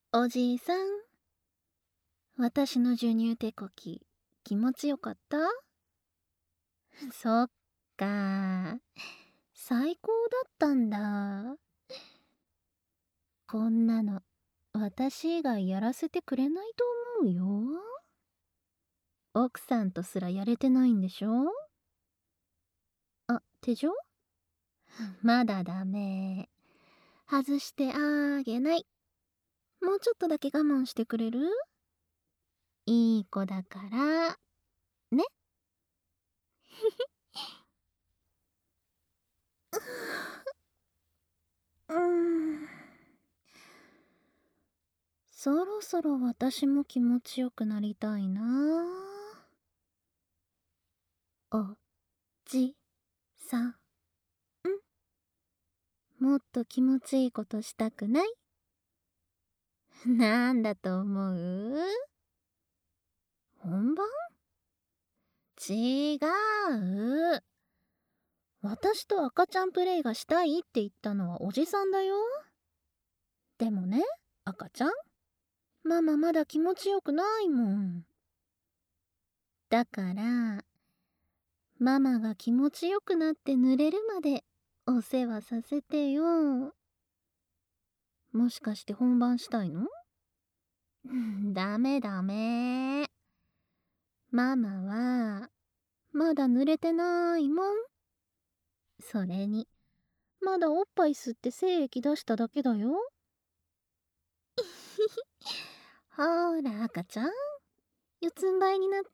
おじいさん、私の授乳手こき、気持ちよかった？そっか。最高だったんだ。こんなの、私以外やらせてくれないと思うよ。奥さんとすらやれてないんでしょ？あ、手錠？まだダメ。外してあげない。もうちょっとだけ我慢してくれる？いい子だから、ね。うーん。そろそろ私も気持ちよくなりたいな。おじさん、もっと気持ちいいことしたくない？なんだと思う？本番？違う。私と赤ちゃんプレイがしたいって言ったのはおじさんだよ。でもね、赤ちゃん、ママまだ気持ちよくないもん。だからママが気持ちよくなって濡れるまでお世話させてよ。もしかして本番したいの？ダメダメ。ママはまだ濡れてないもん。それにまだおっぱい吸って精液出しただけだよ。ほーら赤ちゃん、四つん這いになって。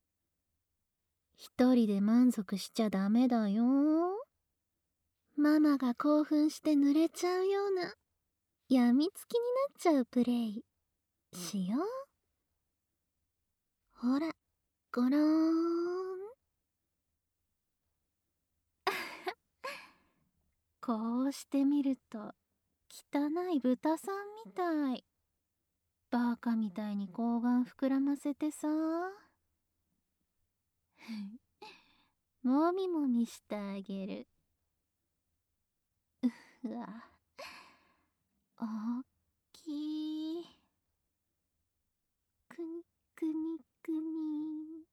一人で満足しちゃダメだよ。ママが興奮して濡れちゃうようなやみつきになっちゃうプレイしよう。ほら、ごろーん。こうしてみると汚い豚さんみたい。バカみたいに睾丸膨らませてさ。もみもみしてあげる。うわ、おっきい。くにくにくに。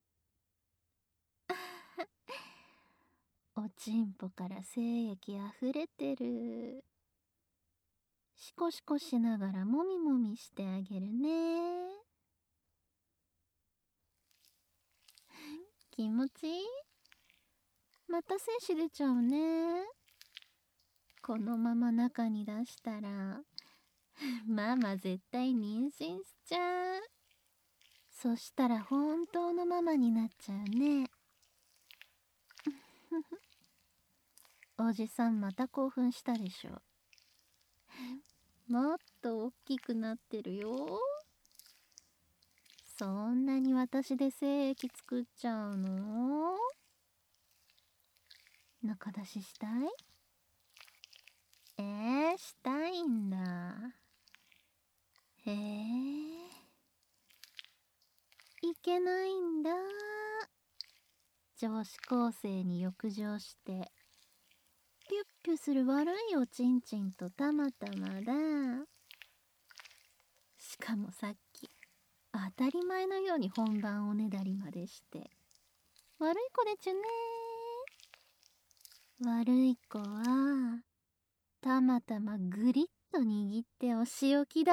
おちんぽから精液あふれてる。シコシコしながらもみもみしてあげるね。気持ちいい？また精子出ちゃうね。このまま中に出したらママ絶対妊娠しちゃう。そしたら本当のママになっちゃうね。おじさんまた興奮したでしょ。もっと大きくなってるよ。そんなに私で精液作っちゃうの？中出ししたい？したいんだ。へえ、いけないんだ。女子高生に浴場してピュッピュする悪いおちんちんとたまたまだ。しかもさっき当たり前のように本番おねだりまでして。悪い子でちゅね。悪い子はたまたまグリッと握ってお仕置きだ。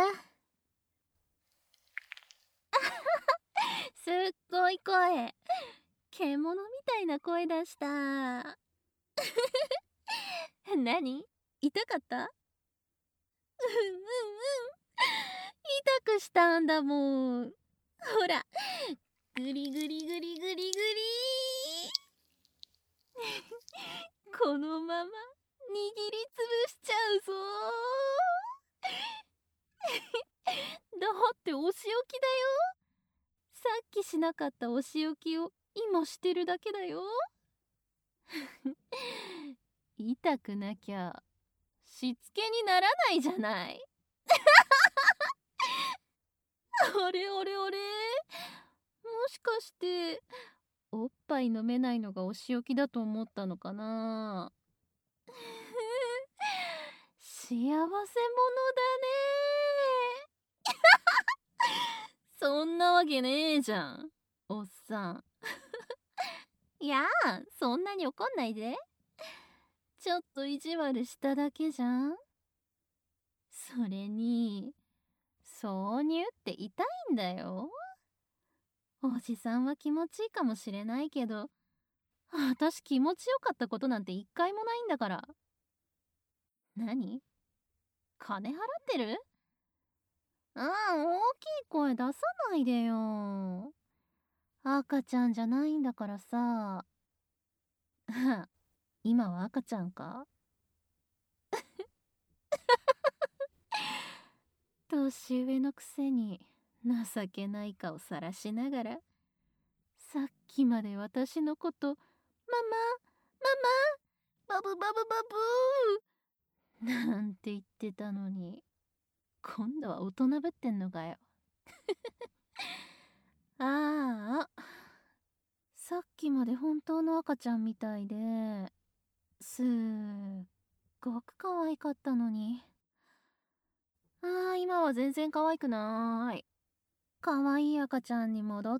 すっごい声。獣みたいな声出した。何？痛かった？うんうんうん。痛くしたんだもん。ほら、グリグリグリグリグリ。このまま握りつぶしちゃうぞ。だってお仕置きだよ。さっきしなかったお仕置きを今してるだけだよ。痛くなきゃしつけにならないじゃない。あれあれあれ、もしかしておっぱい飲めないのがお仕置きだと思ったのかな。幸せ者だね。 そんなわけねえじゃん、おっさん。いやそんなに怒んないで。ちょっと意地悪しただけじゃん。それに、挿入って痛いんだよ。おじさんは気持ちいいかもしれないけど、私気持ちよかったことなんて一回もないんだから。何？金払ってる？大きい声出さないでよ。赤ちゃんじゃないんだからさ。今は赤ちゃんか？年上のくせに情けない顔さらしながら、さっきまで私のこと、ママ、ママ、バブバブバブーなんて言ってたのに、今度は大人ぶってんのかよ。ああ、さっきまで本当の赤ちゃんみたいで、すっごく可愛かったのに。今は全然可愛くない。可愛い赤ちゃんに戻って。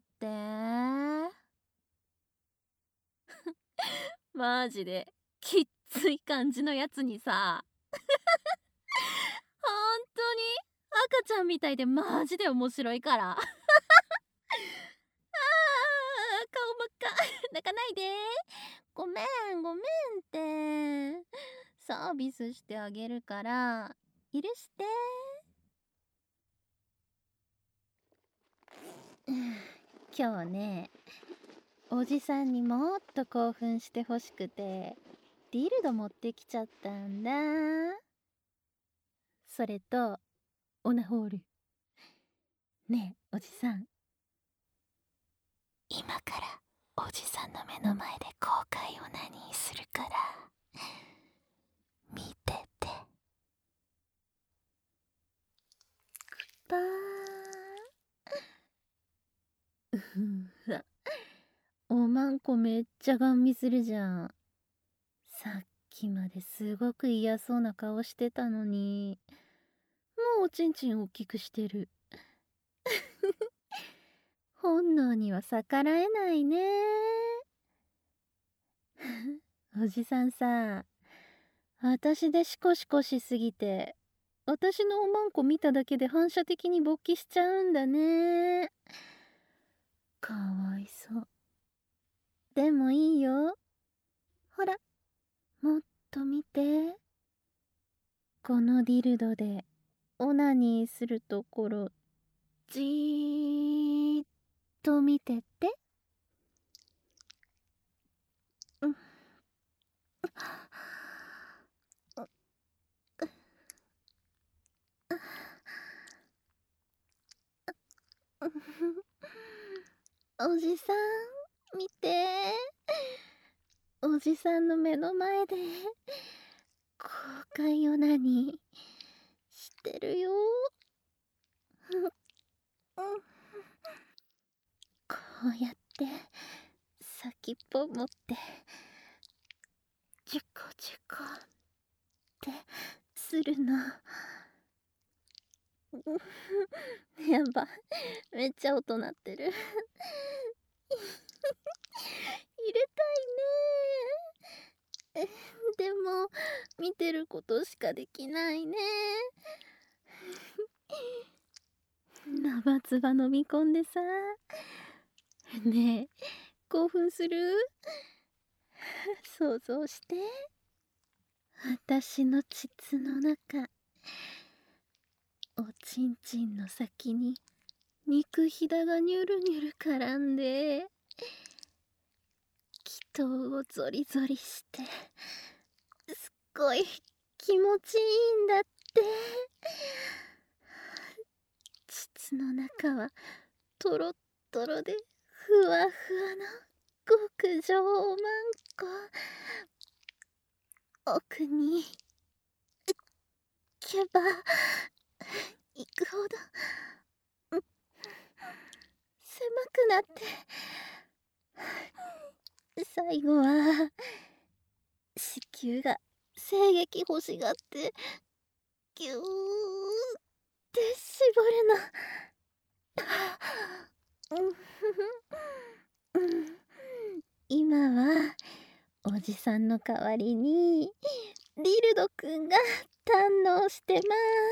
マジで、きっつい感じのやつにさ。本当に赤ちゃんみたいでマジで面白いから。顔真っ赤。泣かないで。ごめん、ごめんって。サービスしてあげるから、許して。今日ね、おじさんにもっと興奮してほしくて、ディルド持ってきちゃったんだ。それと、オナホール。ねえ、おじさん。今からおじさんの目の前で公開オナニーするから、見てて。パー。うわ、おまんこめっちゃガン見するじゃん。さっきまですごく嫌そうな顔してたのに、もうおちんちん大きくしてる。本能には逆らえないね。おじさんさ、私でシコシコしすぎて、私のおまんこ見ただけで反射的に勃起しちゃうんだね。かわいそう。でもいいよ。ほら、もっと見て。このディルドでオナニーするところ、じーっと見てって。うん。おじさん、見て。おじさんの目の前で公開オナニーしてるよ。こうやって先っぽ持ってジュコジュコってするの。やば、めっちゃ音鳴ってる。入れたいね。でも見てることしかできないね。生唾飲み込んでさ。ねえ、興奮する？想像して。私の膣の中、おちんちんの先に肉ひだがニュルニュル絡んで、気筒をゾリゾリして、すっごい気持ちいいんだって。膣の中はトロットロでふわふわの極上おまんこ。奥に行けば行くほど狭くなって、最後は子宮が精液欲しがってギューって絞るの。 今はおじさんの代わりにリルドくんが堪能してます。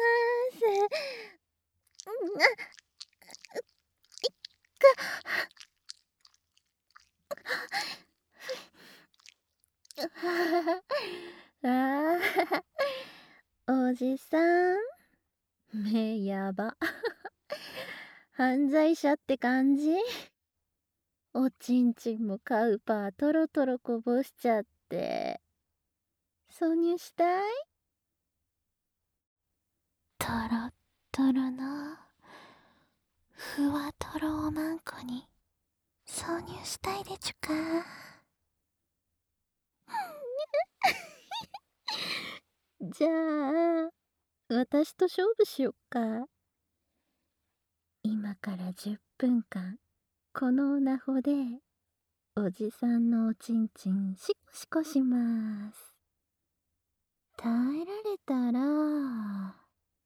いっかあおじさん目やば。犯罪者って感じ。おちんちんもカウパートロトロこぼしちゃって挿入したい？トロットロのふわとろおまんこに挿入したいでちゅか。じゃあ私と勝負しよっか。今から10分間このオナホでおじさんのおちんちんシコシコします。耐えられたら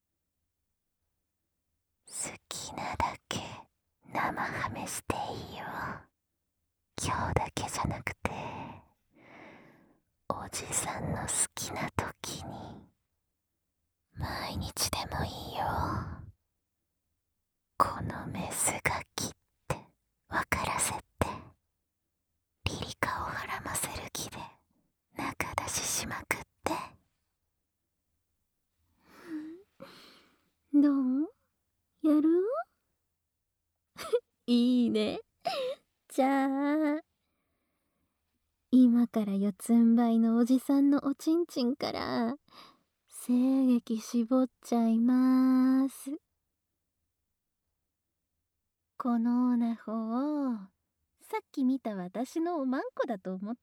好きなだけ生ハメしていいよ。今日だけじゃなくておじさんの好きな時に毎日でもいいよ。このメスガキって分からせてリリカをはらませる気で仲出ししまくって。どう？やる？いいね。じゃあ今から四つん這いのおじさんのおちんちんから精液絞っちゃいます。このオナホをさっき見た私のおまんこだと思って。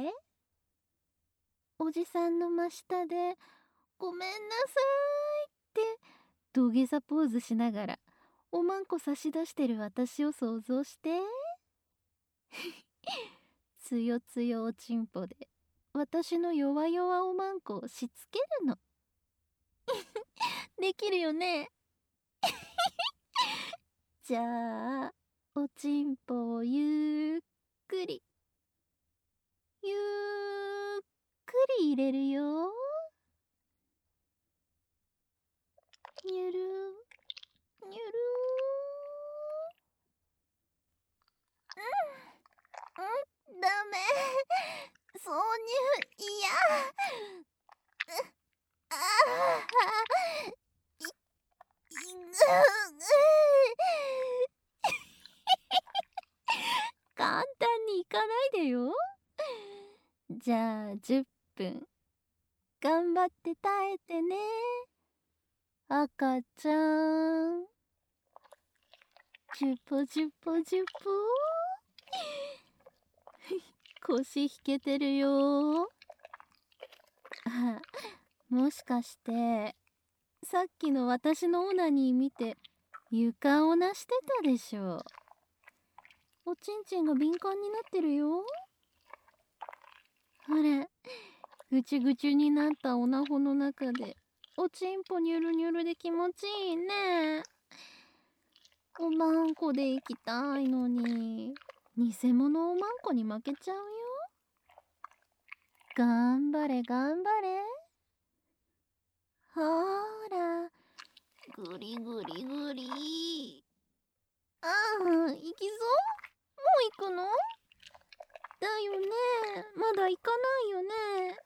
おじさんの真下でごめんなさいって土下座ポーズしながらおまんこ差し出してる私を想像して。つよつよおちんぽで私の弱々おまんこをしつけるの。できるよね。じゃあおちんぽをゆっくりゆっくり入れるよ。にゅるにゅる。ダメ。挿入嫌。ああいい簡単にいかないでよ。じゃあ10分頑張って耐えてね赤ちゃん。ジュポジュポジュポ。腰引けてるよ。あ、もしかしてさっきの私のオナニー見て床をなしてたでしょ。おちんちんが敏感になってるよ。ほらぐちゅぐちゅになったオナホの中でおちんぽニュルニュルで気持ちいいね。おまんこで行きたいのに偽物おまんこに負けちゃうよ。頑張れ頑張れ。ほーらぐりぐりぐり。ああ、行きそう？もう行くの？だよね。まだ行かないよね。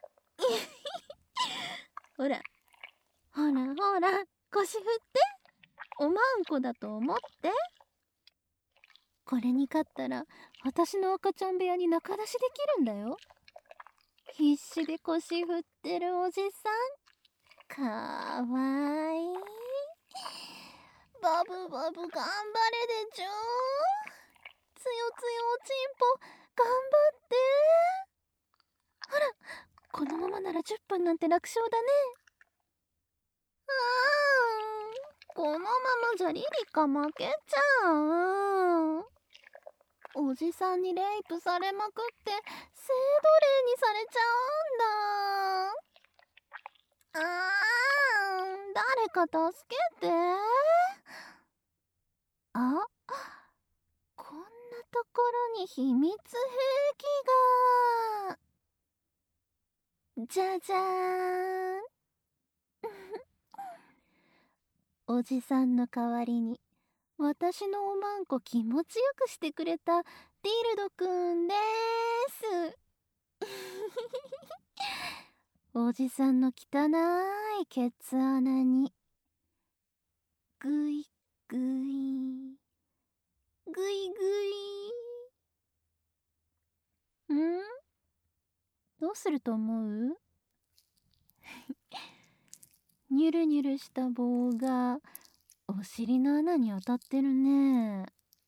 ほらほらほら腰振って。おまんこだと思って。これに勝ったら私の赤ちゃん部屋に仲出しできるんだよ。必死で腰振ってるおじさんかわいい。バブバブ頑張れでちゅ。つよつよおちんぽ頑張って。ほらこのままなら10分なんて楽勝だね。このままじゃリリカ負けちゃう。おじさんにレイプされまくって性奴隷にされちゃうんだ。誰か助けて。あ、 に秘密兵器が。じゃじゃーん。おじさんの代わりに私のおまんこ気持ちよくしてくれたディルドくんです。おじさんの汚いケツ穴にぐいぐいぐいぐい。どうすると思う？ニュルニュルした棒がお尻の穴に当たってるね。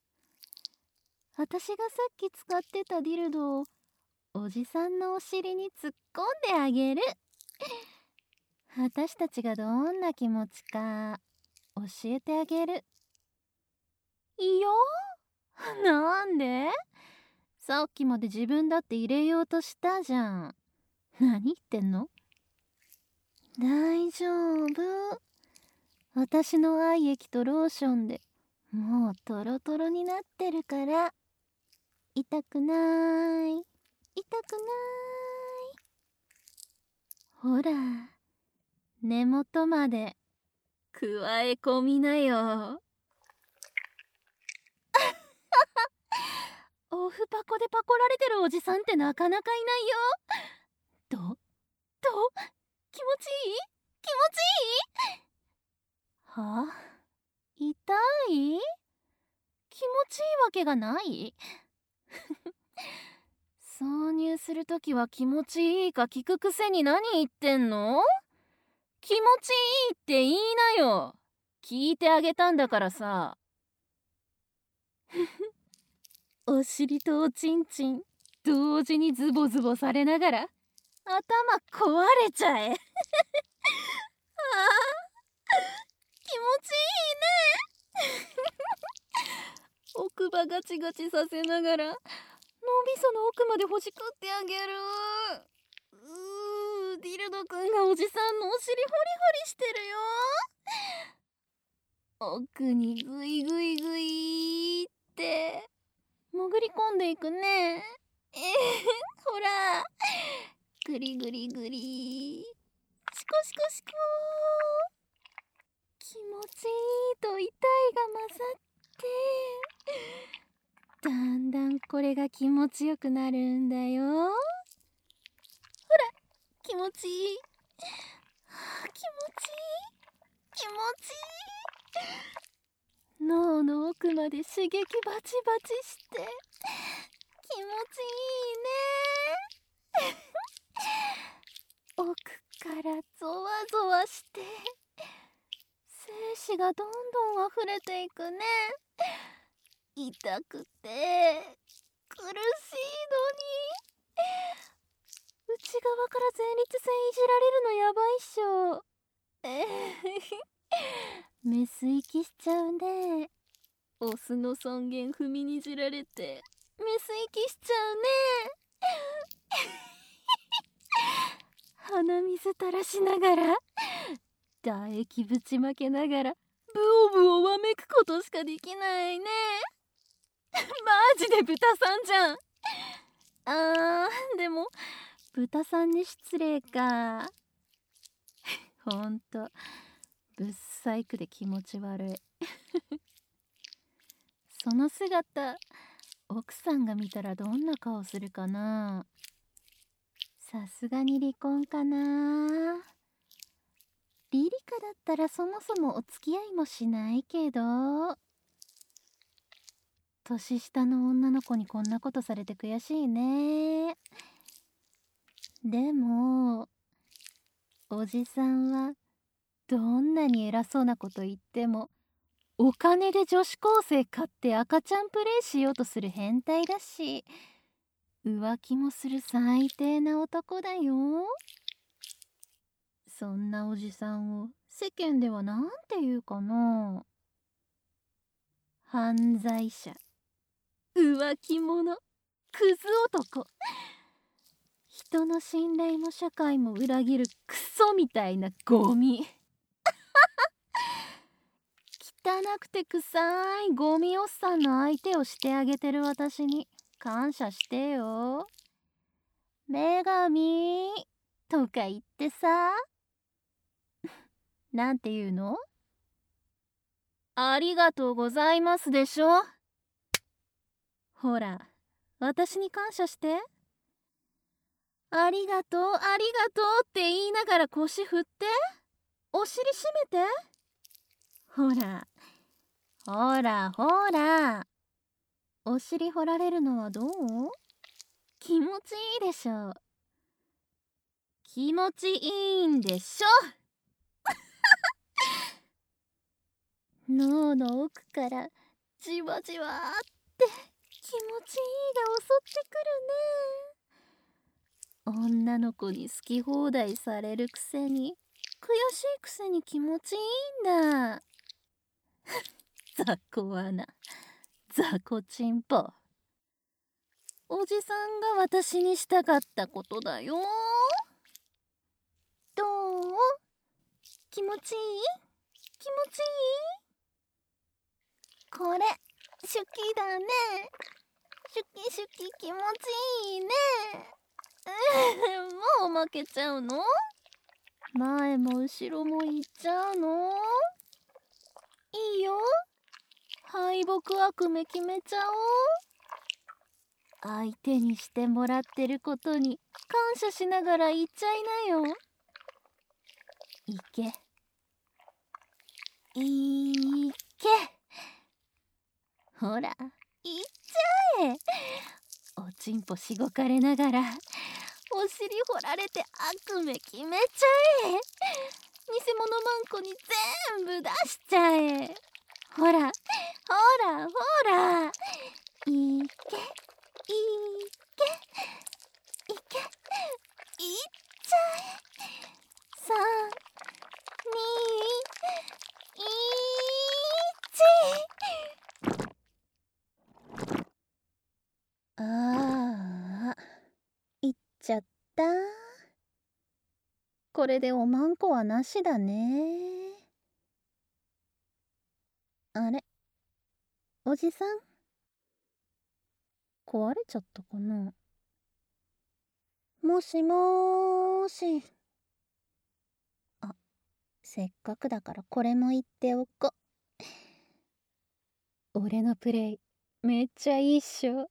私がさっき使ってたディルドをおじさんのお尻に突っ込んであげる。私たちがどんな気持ちか教えてあげる。いや、なんで？さっきまで自分だって入れようとしたじゃん。何言ってんの？大丈夫。私の愛液とローションでもうトロトロになってるから。痛くない。痛くない。ほら、根元まで加え込みなよ。オフパコでパコられてるおじさんってなかなかいないよ。気持ちいい？気持ちいい？はあ？痛い？気持ちいいわけがない？挿入するときは気持ちいいか聞くくせに何言ってんの？気持ちいいって言いなよ。聞いてあげたんだからさ。お尻とおちんちん同時にズボズボされながら頭壊れちゃえ。あー、気持ちいいね。奥歯ガチガチさせながら脳みその奥までほじくってあげる。ディルドくんがおじさんのお尻ホリホリしてるよ。奥にグイグイグイって潜り込んでいくね。ほら、グリグリグリ、シコシコシコ。気持ちいいと痛いが混ざってだんだんこれが気持ちよくなるんだよ。ほら、気持ちいい。気持ちいい。気持ちいい。脳の奥まで刺激バチバチして気持ちいいね。奥からゾワゾワして精子がどんどん溢れていくね。痛くて苦しいのに内側から前立腺いじられるのやばいっしょ。メス息しちゃうね。オスの尊厳踏みにじられてメス息しちゃうね。鼻水垂らしながら唾液ぶちまけながらブオブオわめくことしかできないね。マジで豚さんじゃん。でも豚さんに失礼か。ほんとぶっ細工で気持ち悪い。その姿奥さんが見たらどんな顔するかな。さすがに離婚かな。リリカだったらそもそもお付き合いもしないけど、年下の女の子にこんなことされて悔しいね。でもおじさんはどんなに偉そうなこと言ってもお金で女子高生買って赤ちゃんプレイしようとする変態だし、浮気もする最低な男だよ。そんなおじさんを世間ではなんて言うかな。犯罪者、浮気者、クズ男、人の信頼も社会も裏切るクソみたいなゴミ。 汚くて臭いゴミおっさんの相手をしてあげてる私に感謝してよ。女神とか言ってさ。なんて言うの？ありがとうございますでしょ。ほら、私に感謝して。ありがとう、ありがとうって言いながら腰振って、お尻締めて。ほら、ほら、ほら。お尻掘られるのはどう？気持ちいいでしょ。気持ちいいんでしょ。脳の奥からじわじわって気持ちいいが襲ってくるね。女の子に好き放題されるくせに、悔しいくせに気持ちいいんだ。雑魚穴、雑魚チンポ。おじさんが私にしたかったことだよ。どう？気持ちいい？気持ちいい？これ、手記だね。シュキシュキ気持ちいいね。もう負けちゃうの？前も後ろも行っちゃうの？いいよ。敗北悪夢決めちゃおう。相手にしてもらってることに感謝しながら言っちゃいなよ。いけ。いけ。ほら、いっちゃえ。おちんぽしごかれながらお尻掘られて悪夢決めちゃえ。偽物マンコに全部出しちゃえ。ほらほらほら、いけいけいけ、いっちゃえ。3、2、1。ああ、行っちゃった。これでおまんこはなしだね。あれ、おじさん壊れちゃったかな。もしもーし。あ、せっかくだからこれも言っておこ。俺のプレイめっちゃいいっしょ。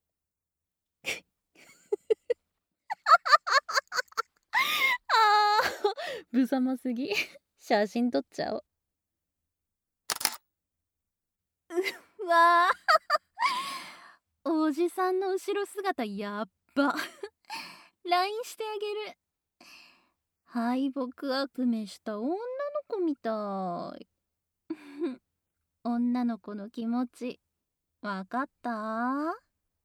あー無様すぎ。写真撮っちゃおう。うわーおじさんの後ろ姿やっば。LINE してあげる。敗北悪夢した女の子みたい。女の子の気持ちわかった？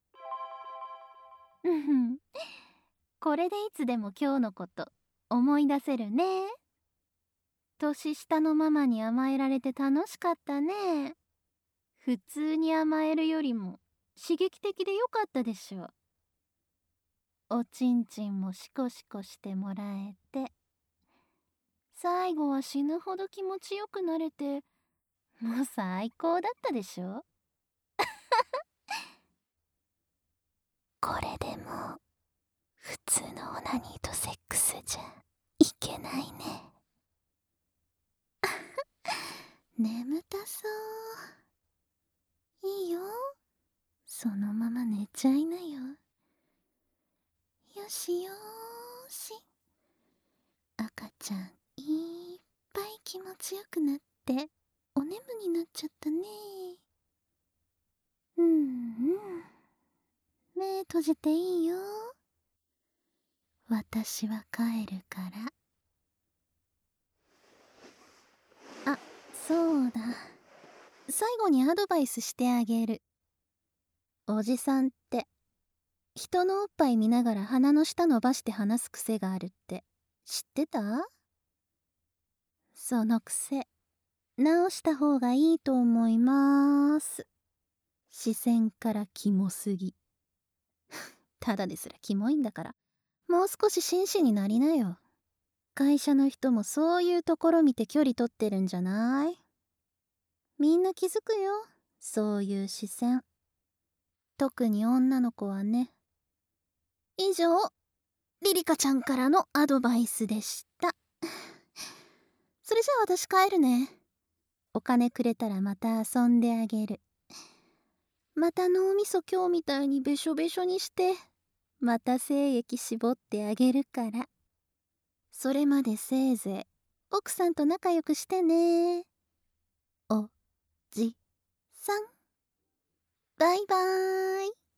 これでいつでも今日のこと思い出せるね。年下のママに甘えられて楽しかったね。普通に甘えるよりも刺激的でよかったでしょ。おちんちんもシコシコしてもらえて、最後は死ぬほど気持ちよくなれて、もう最高だったでしょ。これでも普通のオナニーとセックスじゃいけないね。眠たそう。いいよ、そのまま寝ちゃいなよ。よしよーし。赤ちゃんいっぱい気持ちよくなってお眠になっちゃったね。目閉じていいよ。私は帰るから。あ、そうだ。最後にアドバイスしてあげる。おじさんって人のおっぱい見ながら鼻の下伸ばして話す癖があるって知ってた？その癖直した方がいいと思います。視線からキモすぎ。ただですらキモいんだからもう少し紳士になりなよ。会社の人もそういうところ見て距離取ってるんじゃない？ みんな気づくよ、そういう視線。特に女の子はね。以上、リリカちゃんからのアドバイスでした。それじゃあ私帰るね。お金くれたらまた遊んであげる。また脳みそ今日みたいにべしょべしょにして、また精液絞ってあげるから。それまでせいぜい奥さんと仲良くしてね。おじさん。バイバーイ。